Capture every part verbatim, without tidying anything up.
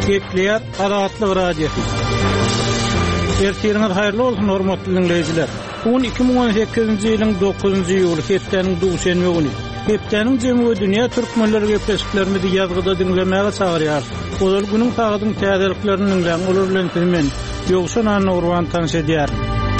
Kepler Adatlyk radiosu. Ertiriniz hayırlı olsun hormatly dinleyijiler. Bugün iki bin on sekizinji ýylyň dokuzunji ýuly hepdeniň duşanby güni. Hepdeniň jemgy dünýä türkmenleri gepleşiklerini ýazgyda dinlemäge çagyrýar. Olar günüň tagydyň täzeliklerini bilen olar bilen filmen ýogşan anyny urwan tanış edýär.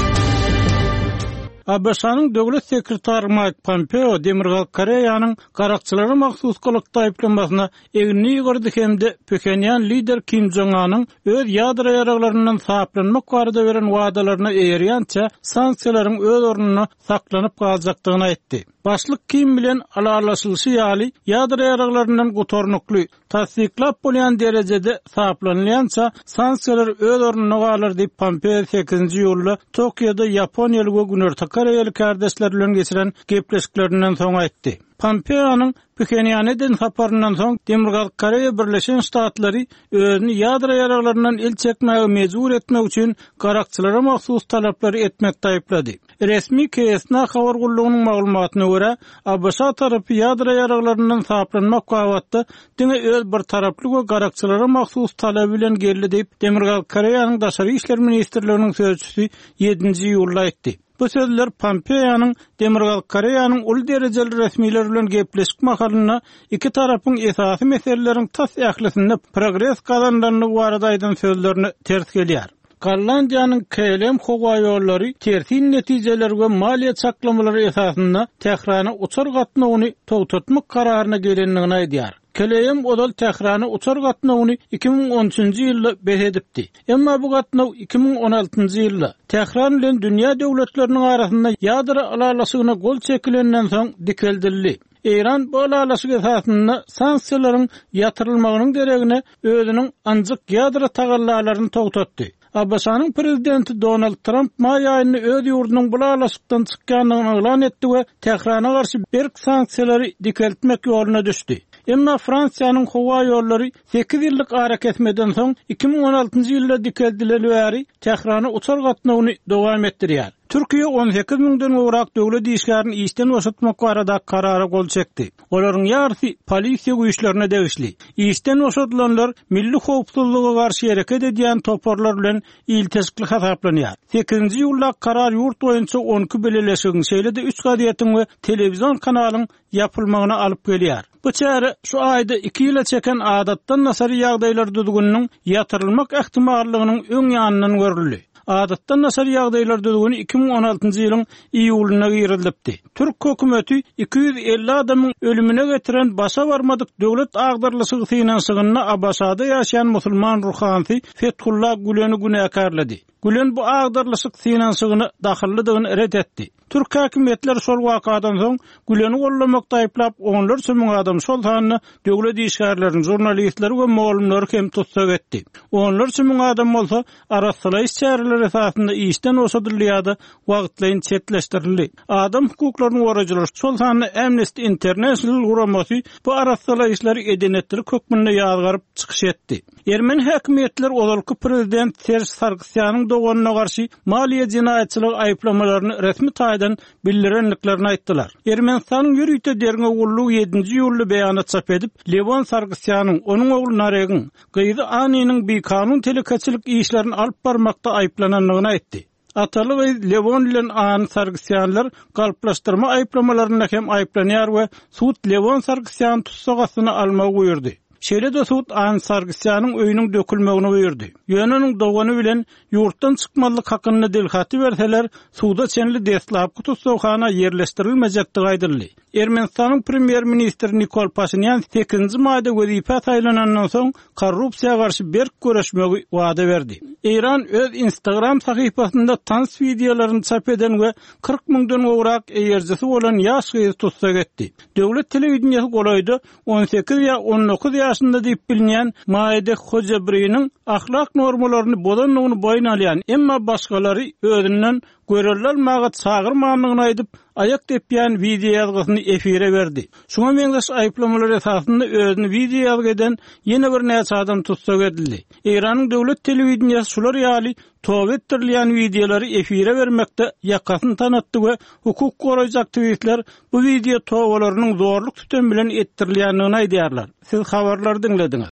A B S-nyň döwlet sekretary Mike Pompeo Demirgal Koreýanyň garakçylary maksus kılykda aýplanmasyna egni ýygyrdy hemde Pökenýan lider Kim Jong-un'yň öz ýadro ýaraglaryndan saplanmak barada beren wadalaryna eýerýänçä sanksiýalaryň öz ornuny saklanyp galjakdygyny aýtdy. Başlyk Kim bilen alalaşylyşy ýaly ýadro ýaraglaryndan gutornukly tasdiklap bolýan derejede saplanýança sanksiýalar öz ornuny galar diýip Pompeo sekizinji ýylda Tokyoda Ýaponiýaly we Güney Koreýaly kardeşler bilen geçiren gepleşiklerinden soň aýtdy. Pompeo'nun Pökenýanyň saparyndan soň Demirgal Koreýa Birleşen Ştatlary özüni ýadro ýaraglaryndan el çekmäge mejbur etmek üçin garakçylara mahsus talaplary etmekde aýplady. Resmi K S N habar gullugynyň maglumatyna görä, A B S tarapy ýadro ýaraglaryndan saplanmak wagtynda diňe öz bir taraply we garakçylara mahsus talap bilen geldi diýip Demirgal Koreýanyň daşary işler ministrliginiň sözçüsü ýedinji ýylda aýtdy. Bu sözler Pompeo'nun Demirgal Koreýanyň ul derejeli resmiler bilen gepleşik mahalyna iki tarapyň esasy meseleleriň tas ählisinde progress kazandygyny barada aýdan sözlerini ters gelýär. Gollandiýanyň K L M howa ýollary tersin netijeler we maliýe çaklamalary esasynda Tehrana uçar gatnawyny togtatmak kararyna gelendigini aýdýar. K L M odal Tehrana uçar gatnawyny iki bin on üçinji ýylda beredipdi. Emma bu gatnaw iki bin on altynjy ýylda Tehran bilen dünýä döwletleriniň arasynda ýadro alalaşygyna gol çekilenden soň dikeldildi. Iran bu alalaşyk esasynda sanksiýalaryň ýatyrylmagynyň deregine özüniň anjyk ýadro tagallalaryny togtatdy. A B S-nyň prezidenti Donald Trump may aýyny öz ýurdunyň bu alalaşykdan çykýanyny elan etdi we Tehrana garşy berk sanksiýalary dikeltmek ýoluna düşdi. Emma Fransiýanyň howa ýollary sekiz ýyllyk hareketmeden soň iki bin on altynjy ýylda dikeldiler we Tehrana uçar gatnawyny dowam etdirýär. Türkiýe on sekiz miňden gowrak döwlet işlerini işden boşatmak barada karara gol çekdi. Olaryň ýarysy polisiýa güýçlerine degişli. İşden boşatylanlar milli howpsuzlyga garşy hereket edýän toporlar bilen ilteşikli hasaplanýar. sekizinji ýylda karar ýurt boýunça on iki beleleşigiň şeýlede üç gazetyň we telewizyon kanalyň ýapylmagyna alyp gelýär. Bu çäre şu aýda iki ýyla çeken adatdan nasary ýagdaýlar düzgüniniň ýatyrylmak ähtimallygynyň öň ýanynyň görüldi. Adatdan nasary ýagdaýlar düzgüni iki bin on altynjy ýylyň iýulyna girilipdi. Türk hökümeti iki yüz elli adamyň ölümine getiren başa barmadyk döwlet agdarlyşygy finansygyny A B S-da ýaşaýan musulman ruhansy Fethullah Gülen'i günäkarlady. Gülen bu agdarlyşyk finansygyny dahillydygyny ret etdi. Türk häkimetleri şol wakadan soň Gülen'i gollamakda aýplap onlarça müň adam şol sanyny döwlet işgärleriniň jurnalistleri we mollumlary hem tutsak etdi. Onlarça müň adam bolsa arassylaýyş çäreleri esasynda işden oşadylýardy, wagtlaryň çetleşdirildi. Adam hukuklaryny gorajylar şol sanyny Amnesty International guramasy bu arassylaýyşlary edenetleri kökmünde ýazgaryp çykyş etdi. Ermeni häkimetleri olalky prezident Serj Sargsyan'yň doganyna garşy maliýe jinaýatçylygy aýplamalaryny resmi taýdan bildirenliklerini aýtdylar. Ermenistanyň ýürüýte derine gullugy ýedinji ýylda beýanat çap edip, Levon Sargsyan'yň onuň ogly Naregiň gyýdy anynyň beýkanun telekeçilik işlerini alyp barmakda aýplananlygyny aýtdy. Ataly we Levon bilen An Sargsyanlar galplaşdyrma aýplamalaryna hem aýplanýar we sud Levon Sargsyan tutsagasyny almagy buyurdy. Şeýle sud An Sargsyan'yň öýüniň dökülmegini buyurdy. Ýönüniň dogany bilen ýurtdan çykmalyk hakyny delhaty berseler, suda çenli deslapky tutsagana ýerleşdirilmejekdi aýdyldy. Ermenistanyň premier ministri Nikol Pashinyan sekizinji maýda wezife taýlanandan soň korrupsiýa garşy berk göreşmegi wada berdi. Iran öz Instagram sahypasynda tans videolaryny çap eden we kırk miňden gowrak eýerjisi bolan ýaş gyzy tutsak etdi. Döwlet telewizionyasy golaýdy on sekiz ýa on dokuz ýaşynda diýip bilinýän Maide Hojabriýanyň ahlak normalaryny bodanlygyny boýna alýan, emma başgalary özünden görelilmäge çagyrmanlygyny aýdyp ayak tepýän video ýazgysyny efire berdi. Şoňa meňzeş aýplamalar esasynda özüni video ýazgydan ýene bir näçe adam tutsak edildi. Iranyň döwlet telewizionyasy şular ýaly towap etdirilýän videolary efire bermekde ýakasyny tanatdy we hukuk goraýjy aktivistler bu video towalarynyň zorluk tüten bilen etdirilýändigini aýdýarlar. Siz habarlary dinlediňiz.